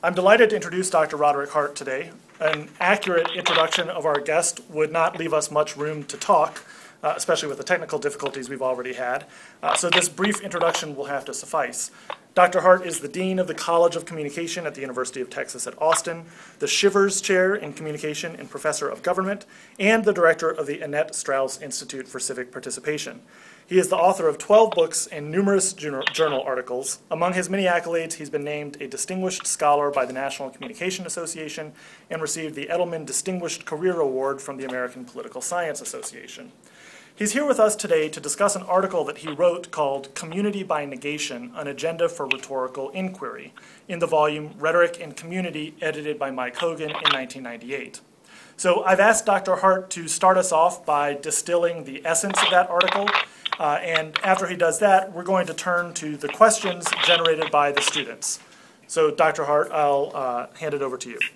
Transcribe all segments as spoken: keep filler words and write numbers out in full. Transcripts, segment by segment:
I'm delighted to introduce Doctor Roderick Hart today. An accurate introduction of our guest would not leave us much room to talk, uh, especially with the technical difficulties we've already had. Uh, so this brief introduction will have to suffice. Doctor Hart is the Dean of the College of Communication at the University of Texas at Austin, the Shivers Chair in Communication and Professor of Government, and the Director of the Annette Strauss Institute for Civic Participation. He is the author of twelve books and numerous journal articles. Among his many accolades, he's been named a Distinguished Scholar by the National Communication Association and received the Edelman Distinguished Career Award from the American Political Science Association. He's here with us today to discuss an article that he wrote called Community by Negation, An Agenda for Rhetorical Inquiry, in the volume Rhetoric and Community, edited by Mike Hogan in nineteen ninety-eight. So I've asked Doctor Hart to start us off by distilling the essence of that article, uh, and after he does that, we're going to turn to the questions generated by the students. So Doctor Hart, I'll uh, hand it over to you.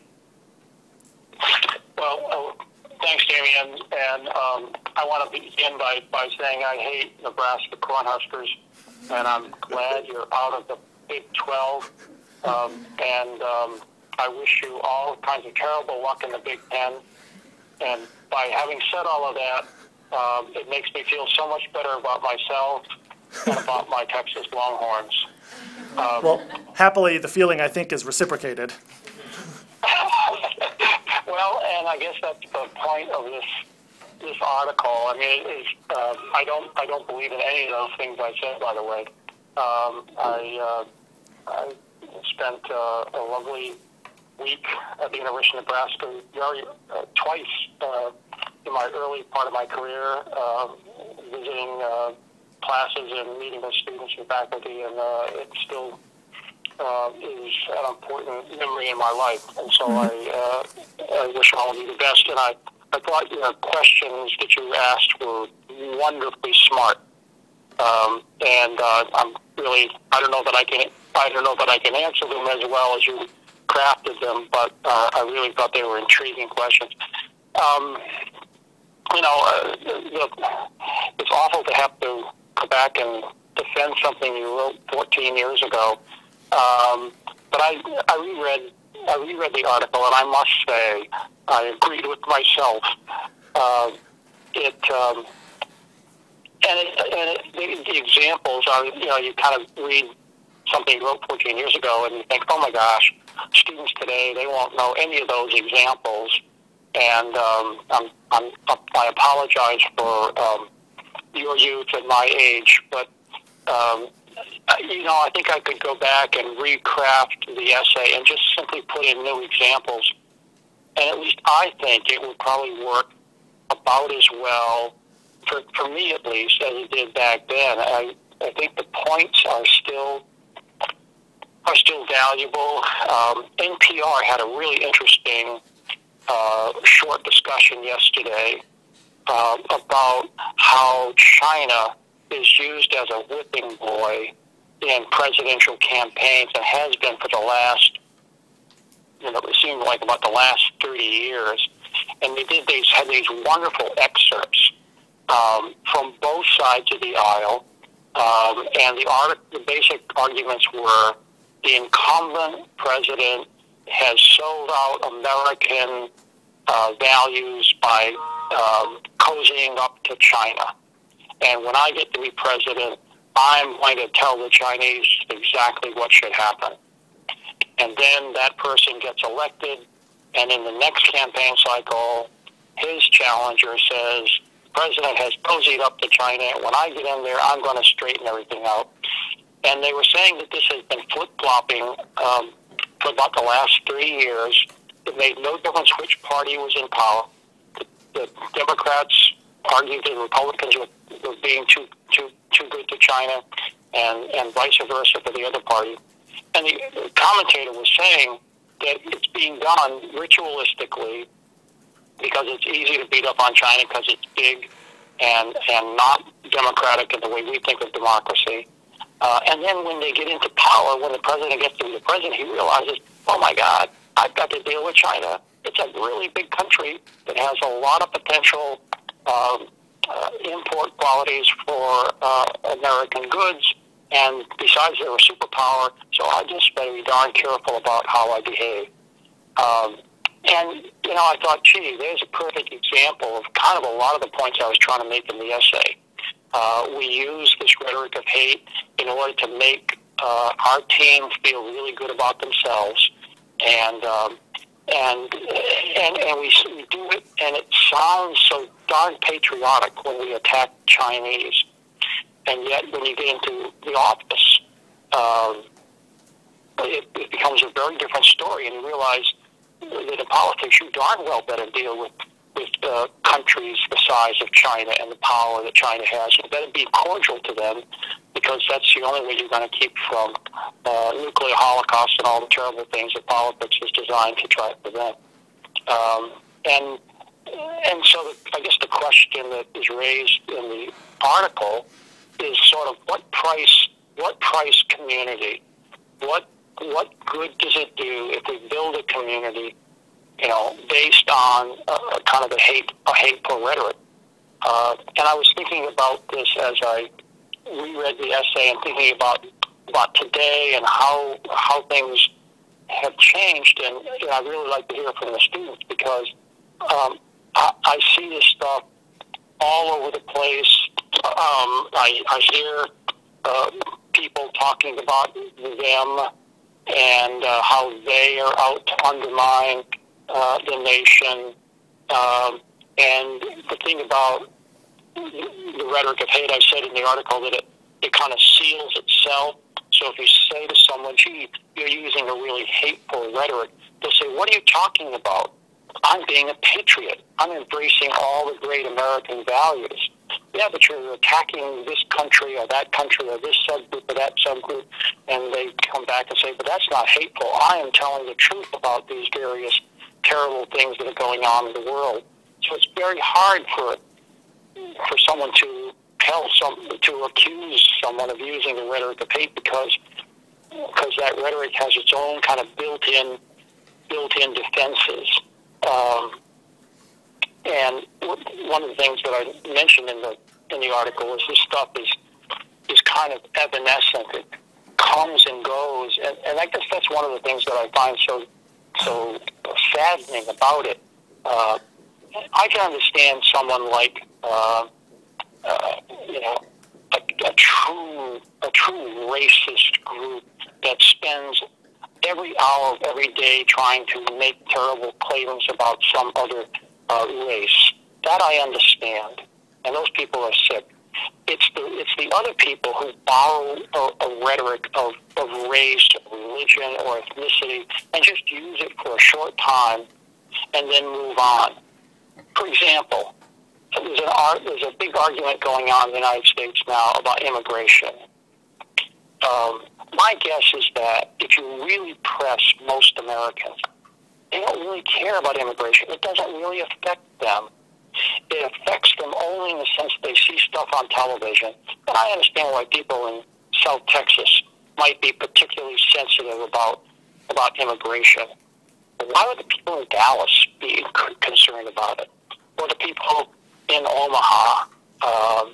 Well, uh, thanks, Damian, and um, I want to begin by, by saying I hate Nebraska Cornhuskers, and I'm glad you're out of the Big twelve, um, and um, I wish you all kinds of terrible luck in the Big Ten, and by having said all of that, um, it makes me feel so much better about myself and about my Texas Longhorns. Um, well, happily, the feeling, I think, is reciprocated. Well, and I guess that's the point of this this article. I mean, it is, uh, I don't I don't believe in any of those things I said. By the way, um, I uh, I spent uh, a lovely week at the University of Nebraska, very uh, twice uh, in my early part of my career, uh, visiting uh, classes and meeting with students and faculty, and uh, it still uh, is an important memory in my life. And so I, uh, I wish all of you the best. And I, I thought your questions that you asked were wonderfully smart. Um, and uh, I'm really, I don't know that I can, I don't know that I can answer them as well as you crafted them, but uh, I really thought they were intriguing questions. Um, you know, uh, the, it's awful to have to go back and defend something you wrote fourteen years ago. Um, but I, I reread, I reread the article, and I must say, I agreed with myself. Uh, it, um, and it, and it, the, the examples are, you know, you kind of read something you wrote fourteen years ago, and you think, oh my gosh, students today, they won't know any of those examples. And um, I'm, I'm, I apologize for um, your youth and my age, but um, you know, I think I could go back and recraft the essay and just simply put in new examples. And at least I think it would probably work about as well, for, for me at least, as it did back then. I, I think the points are still are still valuable. Um, N P R had a really interesting uh, short discussion yesterday uh, about how China is used as a whipping boy in presidential campaigns and has been for the last, you know, it seemed like about the last thirty years. And they did these, had these wonderful excerpts um, from both sides of the aisle. Um, and the, art, the basic arguments were the incumbent president has sold out American uh, values by um, cozying up to China. And when I get to be president, I'm going to tell the Chinese exactly what should happen. And then that person gets elected, and in the next campaign cycle, his challenger says, the president has cozied up to China, and when I get in there, I'm going to straighten everything out. And they were saying that this has been flip-flopping um, for about the last three years. It made no difference which party was in power. The, the Democrats argued that Republicans were, were being too too too good to China, and, and vice versa for the other party. And the, the commentator was saying that it's being done ritualistically because it's easy to beat up on China because it's big and and not democratic in the way we think of democracy. Uh, and then when they get into power, when the president gets to be the president, he realizes, oh my God, I've got to deal with China. It's a really big country that has a lot of potential um, uh, import qualities for uh, American goods, And besides, they're a superpower, so I just better be darn careful about how I behave. Um, and, you know, I thought, gee, there's a perfect example of kind of a lot of the points I was trying to make in the essay. Uh, we use this rhetoric of hate in order to make uh, our team feel really good about themselves. And um, and and and we, we do it, and it sounds so darn patriotic when we attack Chinese. And yet, when you get into the office, um, it, it becomes a very different story, and you realize that in politics, you darn well better deal with with uh, countries the size of China and the power that China has. You better be cordial to them, because that's the only way you're going to keep from uh, nuclear holocaust and all the terrible things that politics is designed to try to prevent. Um, and and so the, I guess the question that is raised in the article is sort of what price, what price community, what what good does it do if we build a community, you know, based on a, kind of a hate, a hateful rhetoric? Uh, and I was thinking about this as I reread the essay and thinking about about today and how how things have changed. And you know, I'd really like to hear from the students, because um, I, I see this stuff all over the place. Um, I, I hear uh, people talking about them and uh, how they are out to undermine uh, the nation. Um, and the thing about the rhetoric of hate, I said in the article that it, it kind of seals itself. So if you say to someone, gee, you're using a really hateful rhetoric, they'll say, what are you talking about? I'm being a patriot. I'm embracing all the great American values. Yeah, but you're attacking this country or that country or this subgroup or that subgroup, and they come back and say, but that's not hateful. I am telling the truth about these various terrible things that are going on in the world. So it's very hard for for someone to tell some to accuse someone of using the rhetoric of hate, because because that rhetoric has its own kind of built-in built-in defenses. Um, and one of the things that I mentioned in the in the article is this stuff is is kind of evanescent. It comes and goes, and, and I guess that's one of the things that I find so so saddening about it. Uh, I can understand someone like uh, uh, you know a, a true a true racist group that spends every hour of every day trying to make terrible claims about some other uh, race. That I understand, and those people are sick. It's the it's the other people who borrow a, a rhetoric of, of race, religion, or ethnicity, and just use it for a short time, and then move on. For example, there's an art, there's a big argument going on in the United States now about immigration. Um, my guess is that if you really press most Americans, they don't really care about immigration. It doesn't really affect them. It affects them only in the sense they see stuff on television. And I understand why people in South Texas might be particularly sensitive about about immigration. But why would the people in Dallas be concerned about it? Or the people in Omaha? Um,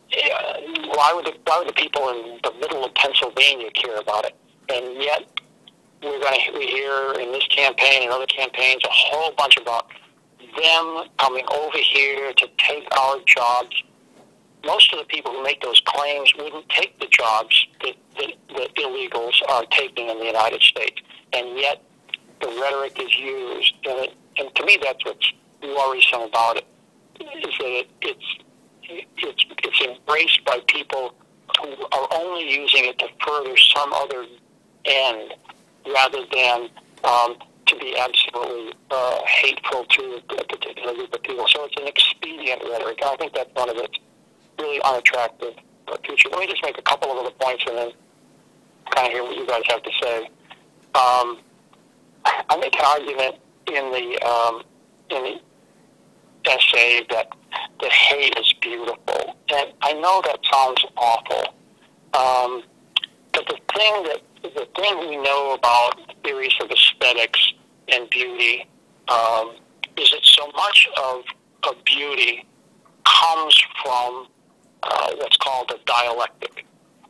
why would the, why would the people in the middle of Pennsylvania care about it? And yet, we're going to we hear in this campaign and other campaigns a whole bunch about them coming over here to take our jobs. Most of the people who make those claims wouldn't take the jobs that, that, that illegals are taking in the United States. And yet, the rhetoric is used. And, it, and to me, that's what's worrisome about it, is that it, it's, it's, it's embraced by people who are only using it to further some other end, rather than um, to be absolutely uh, hateful to a particular group of people. So it's an expedient rhetoric. I think that's one of its really unattractive features. Let me just make a couple of other points and then kind of hear what you guys have to say. Um, I make an argument in the um, in the essay that that hate is beautiful, and I know that sounds awful, um, but the thing that the thing we know about theories of aesthetics and beauty um, is that so much of, of beauty comes from uh, what's called a dialectic,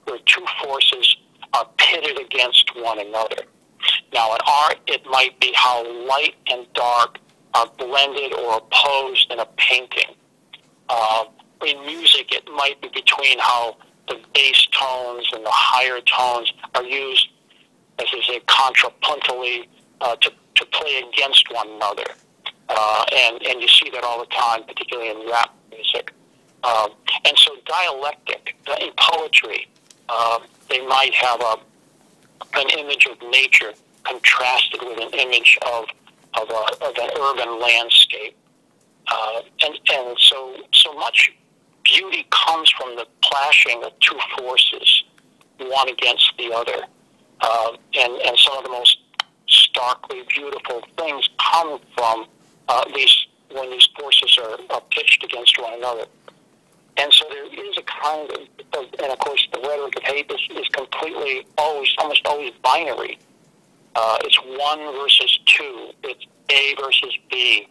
where two forces are pitted against one another. Now, in art, it might be how light and dark are blended or opposed in a painting. Uh, in music, it might be between how the bass tones and the higher tones are used, as I say, contrapuntally uh, to, to play against one another. Uh, and, and you see that all the time, particularly in rap music. Um, and so dialectic, uh, in poetry, uh, they might have a, an image of nature contrasted with an image of, of, a, of an urban landscape. Uh, and and so, so much beauty comes from the clashing of two forces, one against the other. Uh, and, and some of the most starkly beautiful things come from uh, these when these forces are, are pitched against one another. And so there is a kind of, of and of course the rhetoric of hate is, is completely always, almost always binary. Uh, it's one versus two. It's A versus B.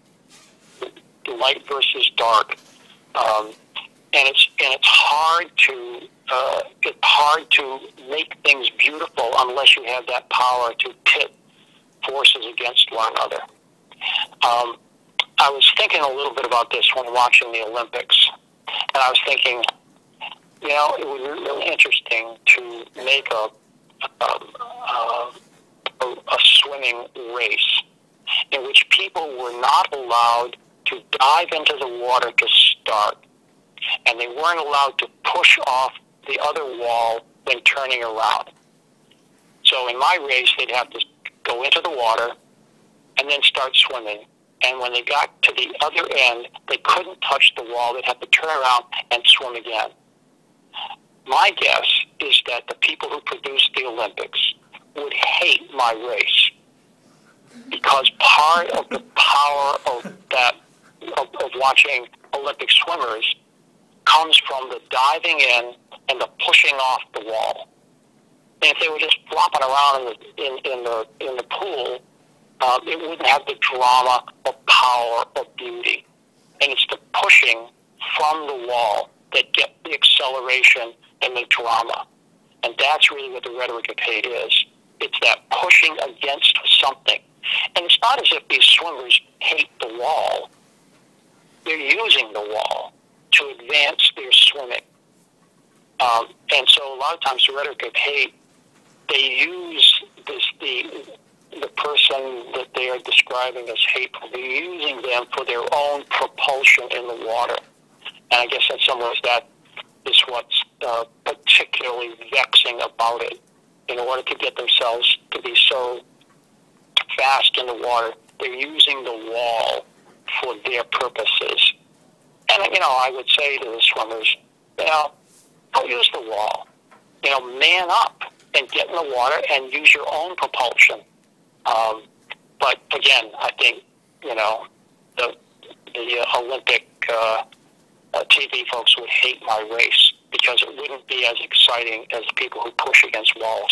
Light versus dark. Um, and it's and it's hard to uh, it's hard to make things beautiful unless you have that power to pit forces against one another. Um, I was thinking a little bit about this when watching the Olympics, and I was thinking, you know, it would be really interesting to make a a, a, a, a swimming race in which people were not allowed to dive into the water to start, and they weren't allowed to push off the other wall when turning around. So in my race, they'd have to go into the water and then start swimming. And when they got to the other end, they couldn't touch the wall. They'd have to turn around and swim again. My guess is that the people who produced the Olympics would hate my race, because part of the power of that Of, of watching Olympic swimmers comes from the diving in and the pushing off the wall. And if they were just flopping around in the in, in the in the pool, uh, it wouldn't have the drama or power or beauty. And it's the pushing from the wall that gets the acceleration and the drama. And that's really what the rhetoric of hate is. It's that pushing against something. And it's not as if these swimmers hate the wall. They're using the wall to advance their swimming. Um, and so a lot of times the rhetoric of hate, they use this, the the person that they are describing as hateful. They're using them for their own propulsion in the water. And I guess in some ways that is what's uh, particularly vexing about it. In order to get themselves to be so fast in the water, they're using the wall for their purposes. And, you know, I would say to the swimmers, you know, don't use the wall. You know, man up and get in the water and use your own propulsion. Um, but, again, I think, you know, the, the uh, Olympic uh, uh, T V folks would hate my race because it wouldn't be as exciting as people who push against walls.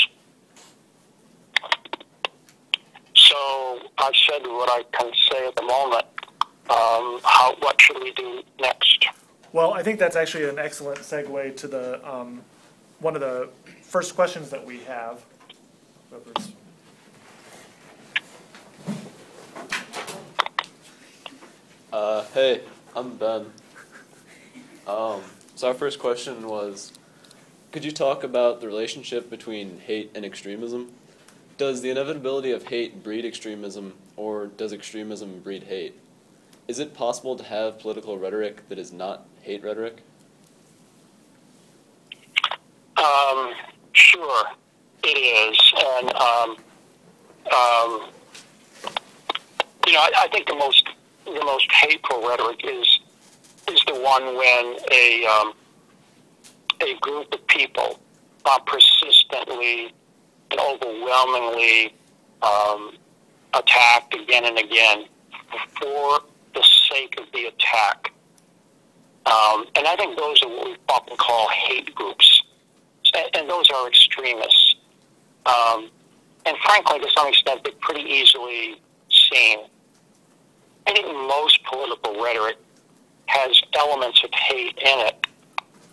So I've said what I can say at the moment. Um, how, what should we do next? Well, I think that's actually an excellent segue to the um, one of the first questions that we have. Uh, hey, I'm Ben. Um, so our first question was, could you talk about the relationship between hate and extremism? Does the inevitability of hate breed extremism, or does extremism breed hate? Is it possible to have political rhetoric that is not hate rhetoric? Um, sure, it is. And, um, um, you know, I, I think the most the most hateful rhetoric is is the one when a um, a group of people are persistently and overwhelmingly um, attacked again and again for the sake of the attack. Um, and I think those are what we often call hate groups. And, and those are extremists. Um, and frankly, to some extent, they're pretty easily seen. I think most political rhetoric has elements of hate in it.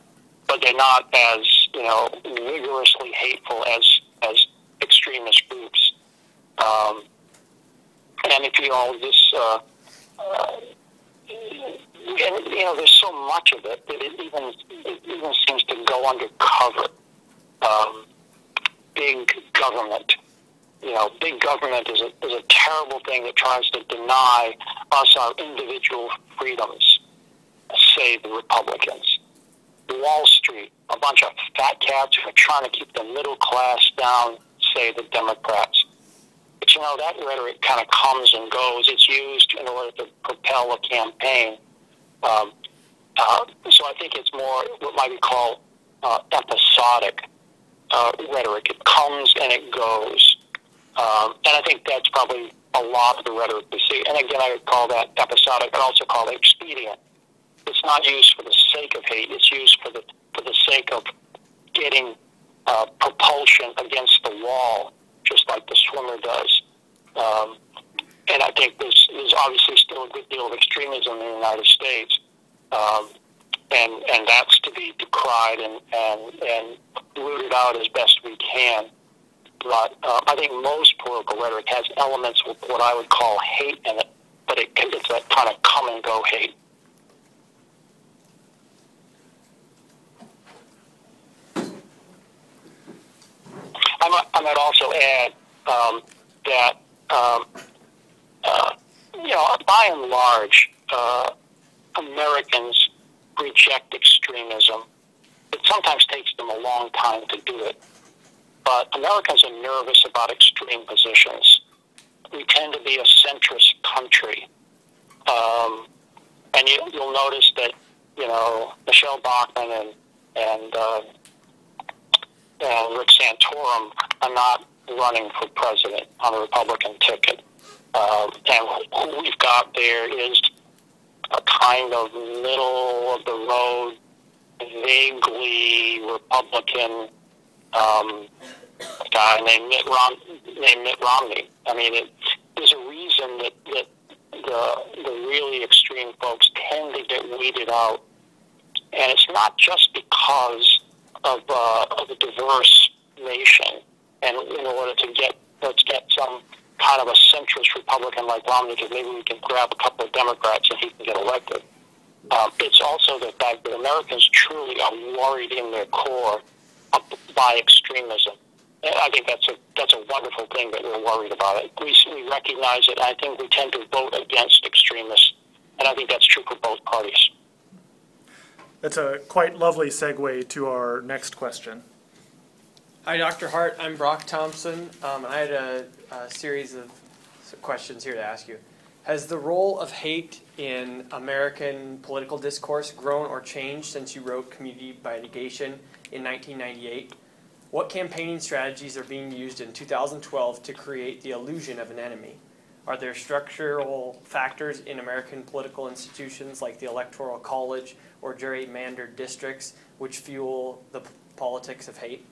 but they're not as, you know, rigorously hateful as as extremist groups. Um, and if you know this, uh, uh, and you know, there's so much of it that it even it even seems to go undercover. Um, big government. You know, big government is a, is a terrible thing that tries to deny us our individual freedoms, say the Republicans. Wall Street, a bunch of fat cats who are trying to keep the middle class down, say the Democrats. But, you know, that rhetoric kind of comes and goes. It's used in order to propel a campaign. Um, uh, so I think it's more what might be called uh, episodic uh, rhetoric. It comes and it goes. Um, and I think that's probably a lot of the rhetoric we see. And again, I would call that episodic. I'd also call it expedient. It's not used for the sake of hate. It's used for the for the sake of getting uh, propulsion against the wall, just like the swimmer does. Um, and I think there's, there's obviously still a good deal of extremism in the United States, um, and and that's to be decried and and and rooted out as best we can. But uh, I think most political rhetoric has elements of what I would call hate in it, but it, it's that kind of come and go hate. I might, I might also add um, that, um, uh, you know, by and large, uh, Americans reject extremism. It sometimes takes them a long time to do it. But Americans are nervous about extreme positions. We tend to be a centrist country. Um, and you, you'll notice that, you know, Michelle Bachmann and, and, uh, and Rick Santorum are not running for president on the Republican ticket. Um, and who we've got there is a kind of middle-of-the-road, vaguely Republican um, guy named Mitt, Rom- named Mitt Romney. I mean, it, there's a reason that, that the, the really extreme folks tend to get weeded out. And it's not just because of, uh, of a diverse nation. And in order to get, let's get some kind of a centrist Republican like Romney, because maybe we can grab a couple of Democrats and he can get elected. Um, it's also the fact that Americans truly are worried in their core by extremism. And I think that's a that's a wonderful thing that we're worried about it. We, we recognize it. I think we tend to vote against extremists, and I think that's true for both parties. That's a quite lovely segue to our next question. Hi, Doctor Hart. I'm Brock Thompson. Um, I had a, a series of questions here to ask you. Has the role of hate in American political discourse grown or changed since you wrote Community by Negation in nineteen ninety-eight? What campaigning strategies are being used in two thousand twelve to create the illusion of an enemy? Are there structural factors in American political institutions like the Electoral College or gerrymandered districts which fuel the p- politics of hate?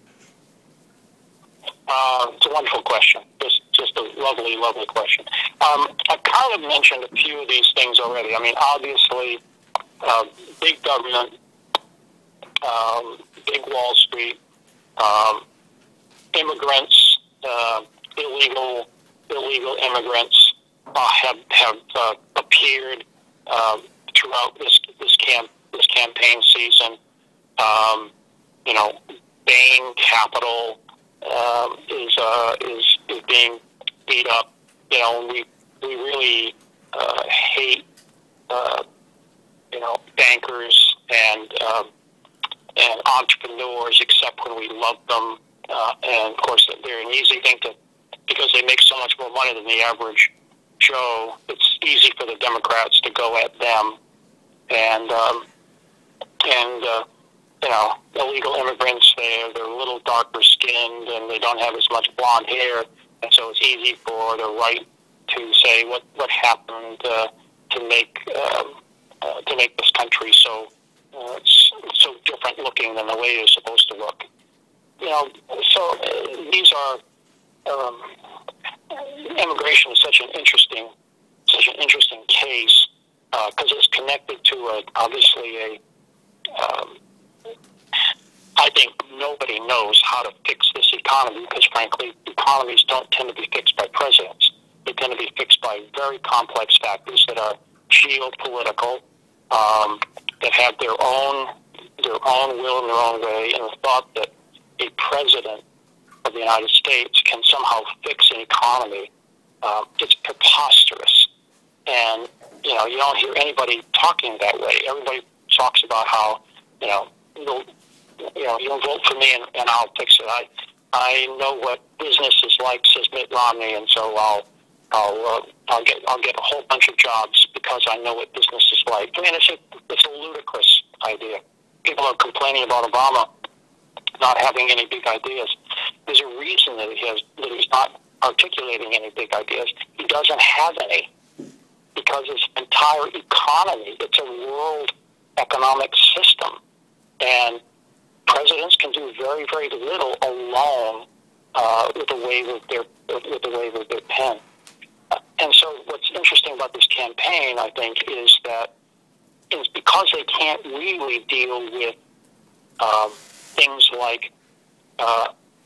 Uh, it's a wonderful question. Just, just a lovely, lovely question. Um, I've kind of mentioned a few of these things already. I mean, obviously, uh, big government, um, big Wall Street, um, immigrants, uh, illegal, illegal immigrants uh, have have uh, appeared uh, throughout this this camp this campaign season. Um, you know, Bain Capital. Um, is uh, is is being beat up. You know, we we really uh, hate uh, you know bankers and um, and entrepreneurs, except when we love them. Uh, and of course, they're an easy thing to because they make so much more money than the average Joe. It's easy for the Democrats to go at them and um, and. Uh, You know, illegal immigrants, they're, they're a little darker skinned and they don't have as much blonde hair. And so it's easy for the right to say what, what happened uh, to make um, uh, to make this country so uh, so different looking than the way it's supposed to look. You know, so uh, these are um, immigration is such an interesting such an interesting case because uh, it's connected to a, obviously a um, I think nobody knows how to fix this economy because, frankly, economies don't tend to be fixed by presidents. They tend to be fixed by very complex factors that are geopolitical, um, that have their own their own will and their own way, and the thought that a president of the United States can somehow fix an economy, uh, it's preposterous. And, you know, you don't hear anybody talking that way. Everybody talks about how, you know, you'll, you know, you'll vote for me and, and I'll fix it. I I know what business is like, says Mitt Romney, and so I'll I'll uh, I'll get I'll get a whole bunch of jobs because I know what business is like. I mean, it's a it's a ludicrous idea. People are complaining about Obama not having any big ideas. There's a reason that he has that he's not articulating any big ideas. He doesn't have any because his entire economy, it's a world economic system, and presidents can do very, very little alone uh, with the wave of their with the wave of their pen. Uh, and so, what's interesting about this campaign, I think, is that is because they can't really deal with um, things like uh,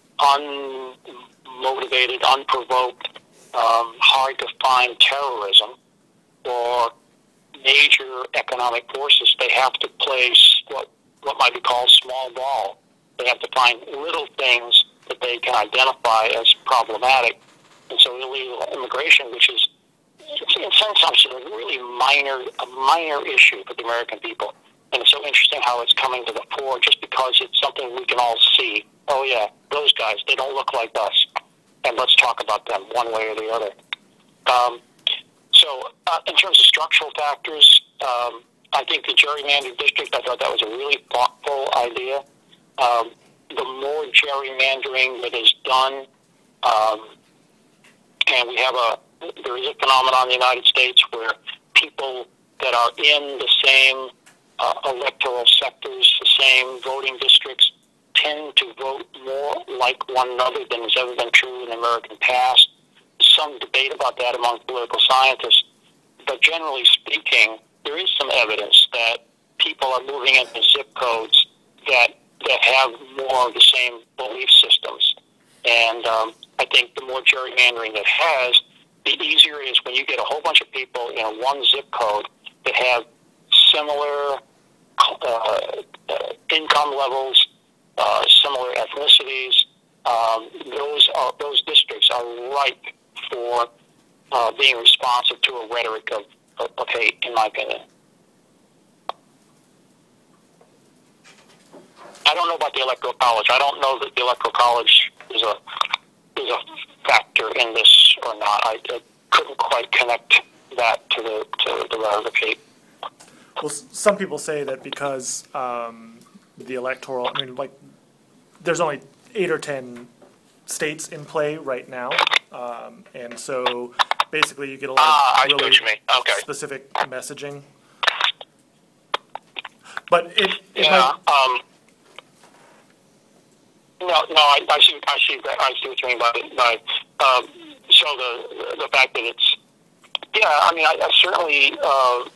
unmotivated, unprovoked, um, hard-to-find terrorism or major economic forces. They have to place what what might be called small ball. They have to find little things that they can identify as problematic. And so illegal immigration, which is in some sense a really minor, a minor issue for the American people. And it's so interesting how it's coming to the fore just because it's something we can all see. Oh yeah, those guys, they don't look like us. And let's talk about them one way or the other. Um, so uh, in terms of structural factors, um, I think the gerrymandered district, I thought that was a really thoughtful idea. Um, the more gerrymandering that is done, um, and we have a, there is a phenomenon in the United States where people that are in the same uh, electoral sectors, the same voting districts, tend to vote more like one another than has ever been true in the American past. Some debate about that among political scientists, but generally speaking, there is some evidence that people are moving into zip codes that that have more of the same belief systems. And um, I think the more gerrymandering it has, the easier it is when you get a whole bunch of people in one zip code that have similar uh, uh, income levels, uh, similar ethnicities. Um, those are those districts are ripe for uh, being responsive to a rhetoric of, of, of hate, in my opinion. I don't know about the Electoral College. I don't know that the Electoral College is a is a factor in this or not. I, I couldn't quite connect that to the to the rhetoric of hate. Well, s- some people say that because um, the electoral, I mean, like, there's only eight or ten states in play right now, um, and so basically you get a lot Ah, I of see what really you mean. Okay. specific messaging. But it, it Yeah. might, Um, no, no, I, I see. I see. that- I see what you mean by it. By, um, so the the fact that it's, yeah. I mean, I, I certainly, uh,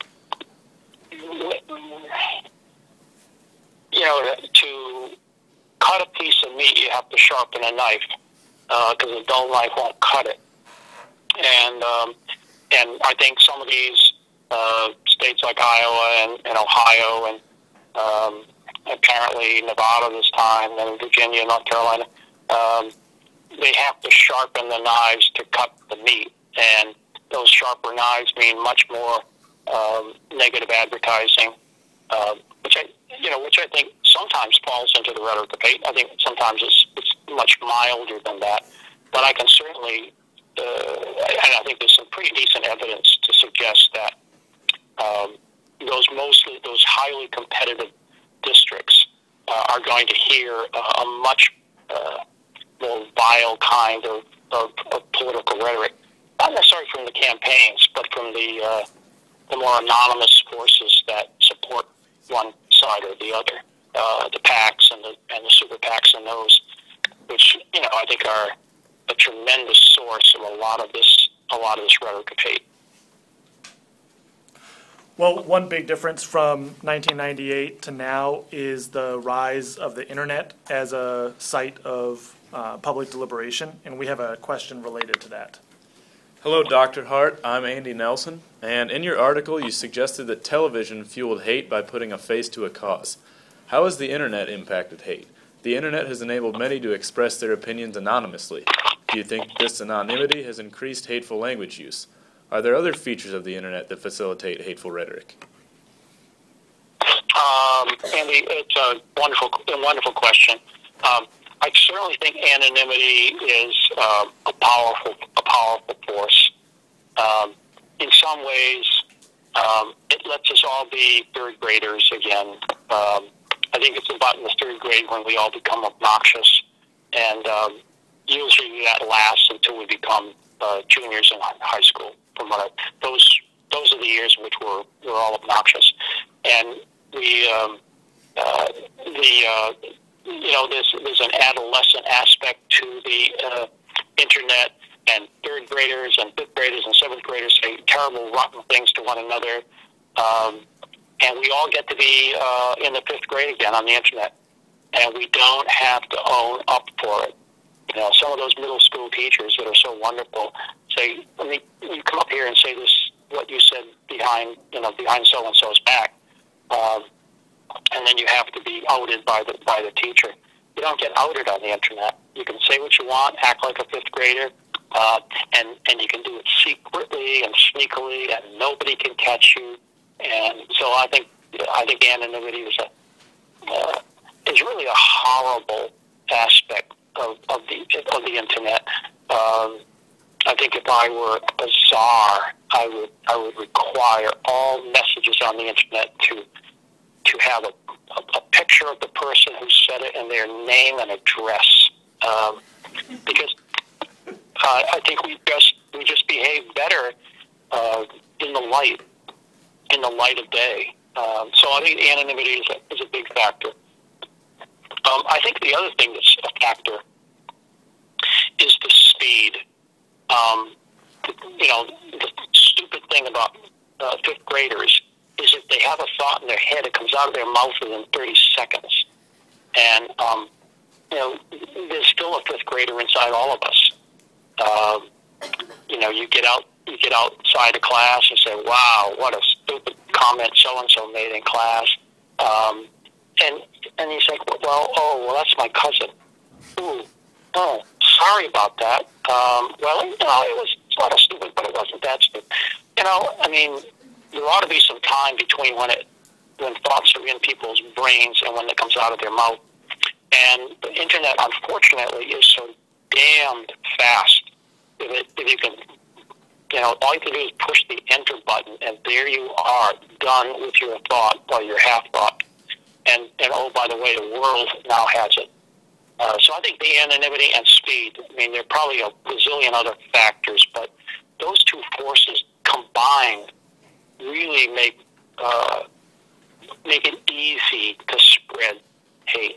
you know, to cut a piece of meat, you have to sharpen a knife because a dull knife won't cut it. And um, and I think some of these uh, states like Iowa and, and Ohio and um, apparently Nevada this time, and Virginia, North Carolina, um, they have to sharpen the knives to cut the meat. And those sharper knives mean much more um, negative advertising, uh, which I, you know, which I think sometimes falls into the rhetoric of hate. I think sometimes it's, it's much milder than that. But I can certainly, uh, and I think there's some pretty decent evidence to suggest that um, those mostly, those highly competitive districts uh, are going to hear uh, a much uh, more vile kind of, of, of political rhetoric, not necessarily from the campaigns, but from the uh, the more anonymous forces that support one side or the other, uh, the PACs and the and the super PACs and those, which you know I think are a tremendous source of a lot of this a lot of this rhetoric of hate. Well, one big difference from nineteen ninety-eight to now is the rise of the internet as a site of uh, public deliberation, and we have a question related to that. Hello, Doctor Hart. I'm Andy Nelson, and in your article you suggested that television fueled hate by putting a face to a cause. How has the internet impacted hate? The internet has enabled many to express their opinions anonymously. Do you think this anonymity has increased hateful language use? Are there other features of the internet that facilitate hateful rhetoric? Um, Andy, it's a wonderful, a wonderful question. Um, I certainly think anonymity is uh, a powerful, a powerful force. Um, in some ways, um, it lets us all be third graders again. Um, I think it's about in the third grade when we all become obnoxious, and um, usually that lasts until we become uh, juniors in high school. From what I, those those are the years in which we're we're all obnoxious, and we um, uh, the uh, you know there's there's an adolescent aspect to the uh, internet, and third graders and fifth graders and seventh graders say terrible, rotten things to one another, um, and we all get to be uh, in the fifth grade again on the internet, and we don't have to own up for it. You know, some of those middle school teachers that are so wonderful say, "Let me you come up here and say this what you said behind you know behind so and so's back," um, and then you have to be outed by the by the teacher. You don't get outed on the internet. You can say what you want, act like a fifth grader, uh, and and you can do it secretly and sneakily, and nobody can catch you. And so I think I think anonymity is a uh, is really a horrible aspect of, of the of the internet. Um, I think if I were a czar, I would I would require all messages on the internet to to have a, a, a picture of the person who said it and their name and address, um, because uh, I think we just we just behave better uh, in the light in the light of day. Um, so I think anonymity is a, is a big factor. Um, I think the other thing that's a factor is the speed. Um, you know, the stupid thing about uh, fifth graders is if they have a thought in their head, it comes out of their mouth within thirty seconds. And, um, you know, there's still a fifth grader inside all of us. Um, you know, you get out, you get outside of class and say, wow, what a stupid comment so-and-so made in class. Um, and, and you say, well, oh, well, that's my cousin. Ooh, oh, sorry about that. Um, well, you know, it was sort of stupid, but it wasn't that stupid. You know, I mean, there ought to be some time between when it, when thoughts are in people's brains and when it comes out of their mouth. And the internet, unfortunately, is so damned fast. If, it, if you can, you know, all you can do is push the enter button, and there you are, done with your thought or your half thought. And, and oh, by the way, the world now has it. Uh, so I think the anonymity and speed, I mean, there are probably a bazillion other factors, but those two forces combined really make uh, make it easy to spread hate.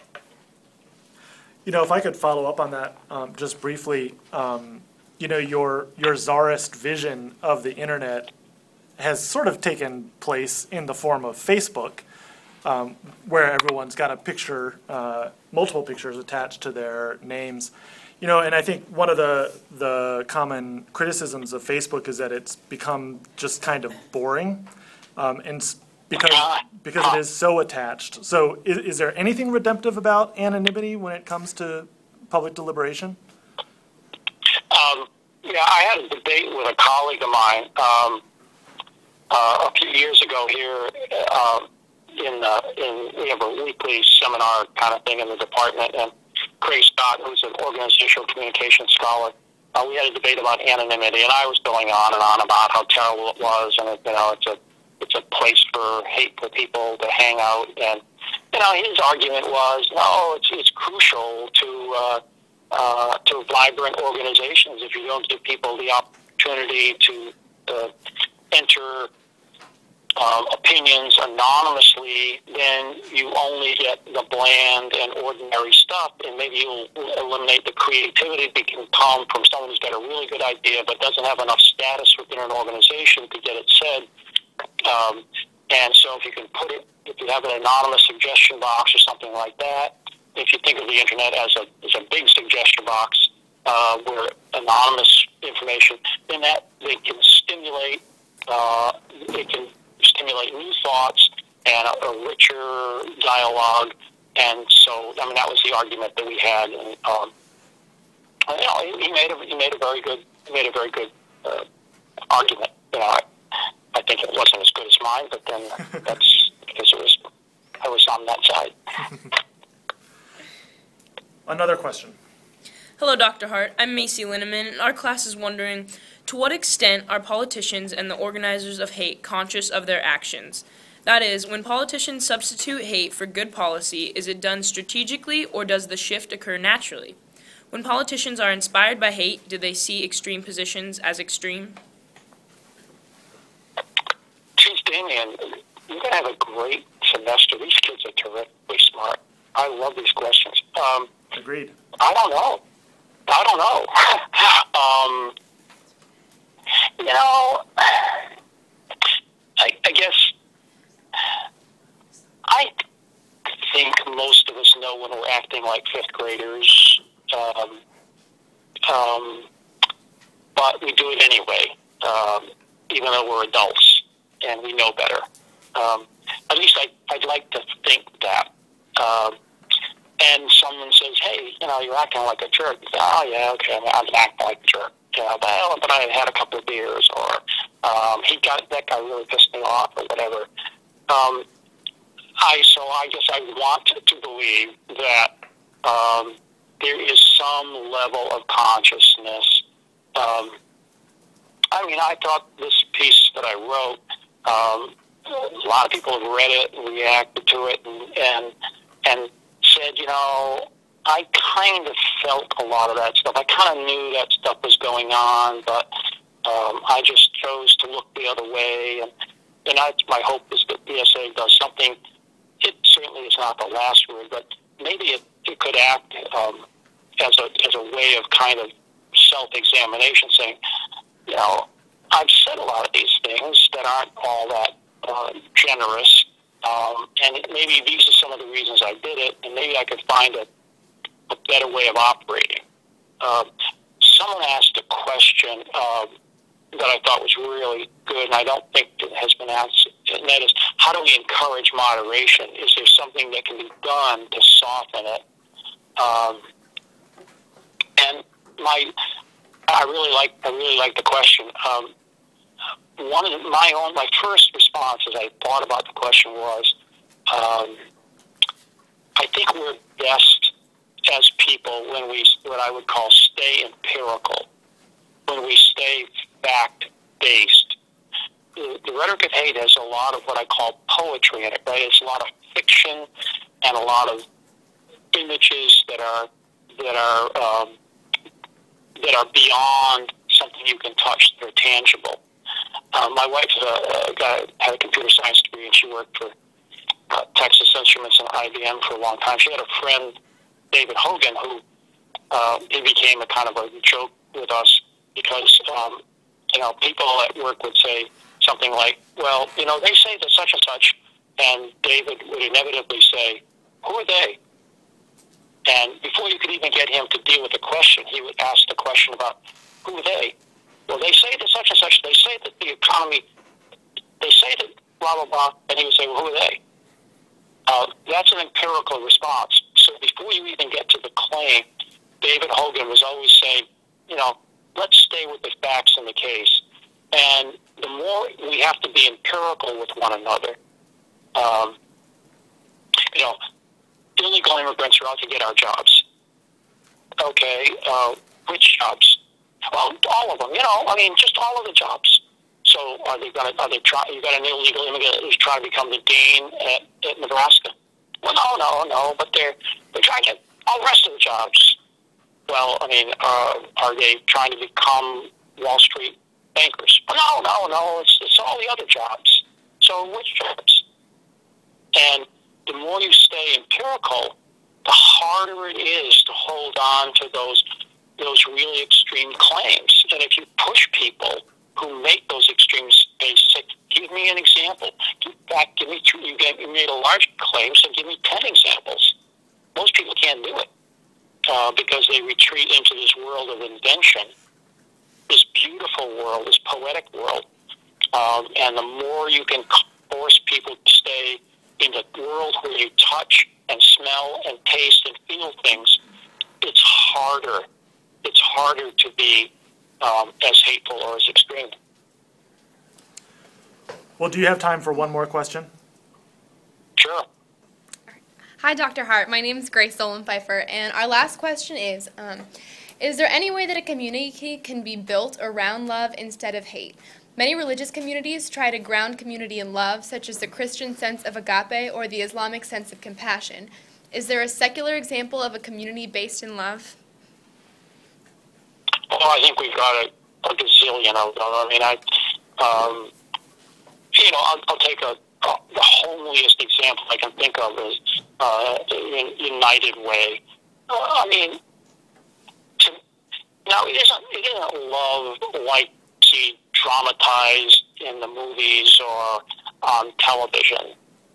You know, if I could follow up on that um, just briefly, um, you know, your your czarist vision of the internet has sort of taken place in the form of Facebook, um, where everyone's got a picture, uh, multiple pictures attached to their names. You know, and I think one of the the common criticisms of Facebook is that it's become just kind of boring, um, and s- because because it is so attached. So, is, is there anything redemptive about anonymity when it comes to public deliberation? Um, yeah, I had a debate with a colleague of mine um, uh, a few years ago here. Uh, in uh, in we have a weekly seminar kind of thing in the department, and Craig Scott, who's an organizational communication scholar, uh, we had a debate about anonymity, and I was going on and on about how terrible it was, and it, you know, it's a it's a place for hateful people to hang out, and you know, his argument was, no, it's it's crucial to uh, uh, to vibrant organizations if you don't give people the opportunity to uh, enter Um, opinions anonymously, then you only get the bland and ordinary stuff, and maybe you'll eliminate the creativity that can come from someone who's got a really good idea but doesn't have enough status within an organization to get it said. Um, and so if you can put it, if you have an anonymous suggestion box or something like that, if you think of the internet as a as a big suggestion box uh, where anonymous information, then that they can stimulate uh, it can stimulate new thoughts and a, a richer dialogue. And so, I mean, that was the argument that we had. And, um, you know, he, he made a he made a very good he made a very good uh, argument. You know, I, I think it wasn't as good as mine, but then that's because it was I was on that side. Another question. Hello, Doctor Hart. I'm Macy Linneman, and our class is wondering, to what extent are politicians and the organizers of hate conscious of their actions? That is, when politicians substitute hate for good policy, is it done strategically or does the shift occur naturally? When politicians are inspired by hate, do they see extreme positions as extreme? Geez, Damien, you're going to have a great semester. These kids are terrifically smart. I love these questions. Um, Agreed. I don't know. I don't know. um, you know, I, I guess I think most of us know when we're acting like fifth graders, um, um, but we do it anyway, um, even though we're adults and we know better. Um, at least I, I'd like to think that. Um, and someone says, hey, you know, you're acting like a jerk. You say, oh, yeah, okay, I'm acting like a jerk. You know, well, but I had had a couple of beers, or um, he got that guy really pissed me off, or whatever. Um, I so I guess I want to believe that um, there is some level of consciousness. Um, I mean, I thought this piece that I wrote, um, a lot of people have read it and reacted to it, and and, and said, you know, I kind of felt a lot of that stuff. I kind of knew that stuff was going on, but um, I just chose to look the other way. And, and that's my hope, is that B S A does something. It certainly is not the last word, but maybe it, it could act um, as a as a way of kind of self-examination, saying, you know, I've said a lot of these things that aren't all that uh, generous, um, and maybe these are some of the reasons I did it, and maybe I could find a, a better way of operating. Um, someone asked a question um, that I thought was really good, and I don't think it has been asked, and that is, how do we encourage moderation? Is there something that can be done to soften it? Um, and my, I really like, I really like the question. Um, one of the, my own, my first response as I thought about the question was, um, I think we're best as people when we, what I would call, stay empirical, when we stay fact-based. The, the rhetoric of hate has a lot of what I call poetry in it, right? It's a lot of fiction and a lot of images that are that are um, that are beyond something you can touch, that are tangible. Um, my wife uh, got, had a computer science degree, and she worked for uh, Texas Instruments and I B M for a long time. She had a friend, David Hogan, who uh, he became a kind of a joke with us because, um, you know, people at work would say something like, well, you know, they say that such and such, and David would inevitably say, who are they? And before you could even get him to deal with the question, he would ask the question about, who are they? Well, they say that such and such, they say that the economy, they say that blah, blah, blah, and he would say, well, who are they? Uh, that's an empirical response. So before you even get to the claim, David Hogan was always saying, you know, let's stay with the facts in the case. And the more we have to be empirical with one another, um, you know, illegal immigrants are out to get our jobs. Okay, uh, which jobs? Well, all of them. You know, I mean, just all of the jobs. So are they going to? Are they try? You got an illegal immigrant who's trying to become the dean at, at Nebraska? Well, no, no, no. But they're they're trying to get all the rest of the jobs. Well, I mean, uh, are they trying to become Wall Street bankers? Well, no, no, no. It's it's all the other jobs. So which jobs? And the more you stay empirical, the harder it is to hold on to those those really extreme claims. And if you push people who make those extreme, they say, you give me an example. In fact, give me two, you, get, you made a large claim, so give me ten examples. Most people can't do it uh, because they retreat into this world of invention, this beautiful world, this poetic world. Um, and the more you can force people to stay in the world where you touch and smell and taste and feel things, it's harder. It's harder to be um, as hateful or as extreme. Well, do you have time for one more question? Sure. Hi, Doctor Hart. My name is Grace Solon Pfeiffer, and our last question is, um, is there any way that a community can be built around love instead of hate? Many religious communities try to ground community in love, such as the Christian sense of agape or the Islamic sense of compassion. Is there a secular example of a community based in love? Oh, I think we've got a, a gazillion of them. I mean, I, um, you know, I'll, I'll take a, a the homeliest example I can think of is uh, United Way. Uh, I mean, to, now it isn't it isn't love like see dramatized in the movies or on television.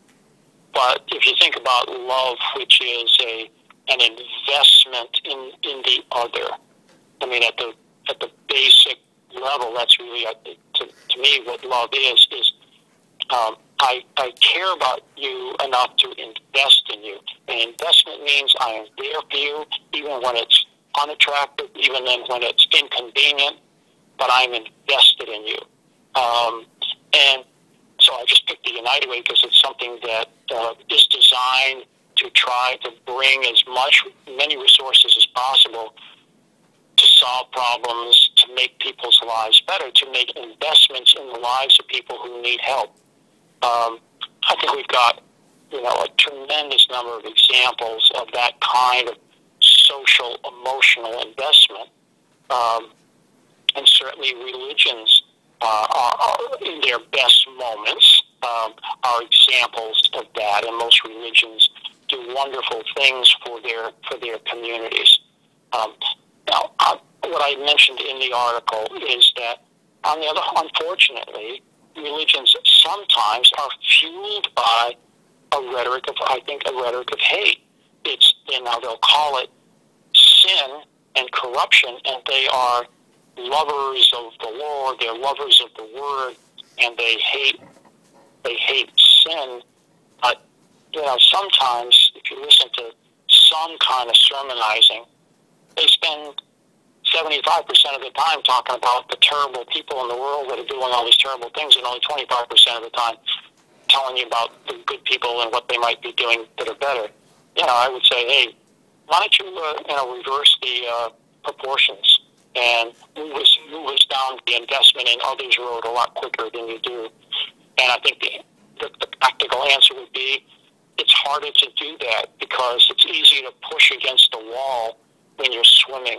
But if you think about love, which is a an investment in, in the other, I mean, at the at the basic level, that's really, uh, to, to me, what love is, is um, I, I care about you enough to invest in you. And investment means I am there for you, even when it's unattractive, even then when it's inconvenient, but I'm invested in you. Um, and so I just picked the United Way because it's something that uh, is designed to try to bring as much, many resources as possible to solve problems, to make people's lives better, to make investments in the lives of people who need help. Um, I think we've got, you know, a tremendous number of examples of that kind of social, emotional investment. Um, and certainly religions uh, are, are in their best moments um, are examples of that, and most religions do wonderful things for their for their communities. Um, now, uh, what I mentioned in the article is that, on the other, unfortunately, religions sometimes are fueled by a rhetoric of, I think, a rhetoric of hate. It's, you know, they'll call it sin and corruption, and they are lovers of the Lord, they're lovers of the Word, and they hate they hate sin. But, you know, sometimes, if you listen to some kind of sermonizing, they spend seventy-five percent of the time talking about the terrible people in the world that are doing all these terrible things, and only twenty-five percent of the time telling you about the good people and what they might be doing that are better. You know, I would say, hey, why don't you, uh, you know, reverse the uh, proportions and move us, move us down the investment in others' road a lot quicker than you do. And I think the, the, the practical answer would be it's harder to do that because it's easy to push against the wall when you're swimming.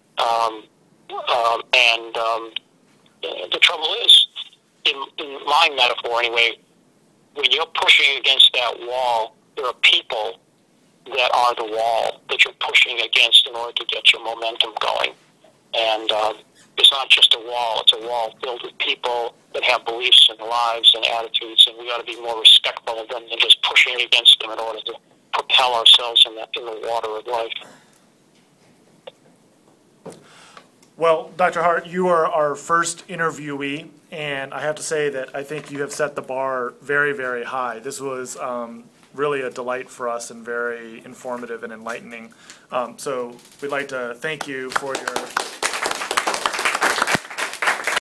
Um, um, and um, the trouble is, in, in my metaphor anyway, when you're pushing against that wall, there are people that are the wall that you're pushing against in order to get your momentum going. And um, it's not just a wall, it's a wall filled with people that have beliefs and lives and attitudes, and we ought to be more respectful of them than just pushing against them in order to propel ourselves in the, in the water of life. Well, Doctor Hart, you are our first interviewee, and I have to say that I think you have set the bar very, very high. This was um, really a delight for us and very informative and enlightening. Um, so we'd like to thank you for your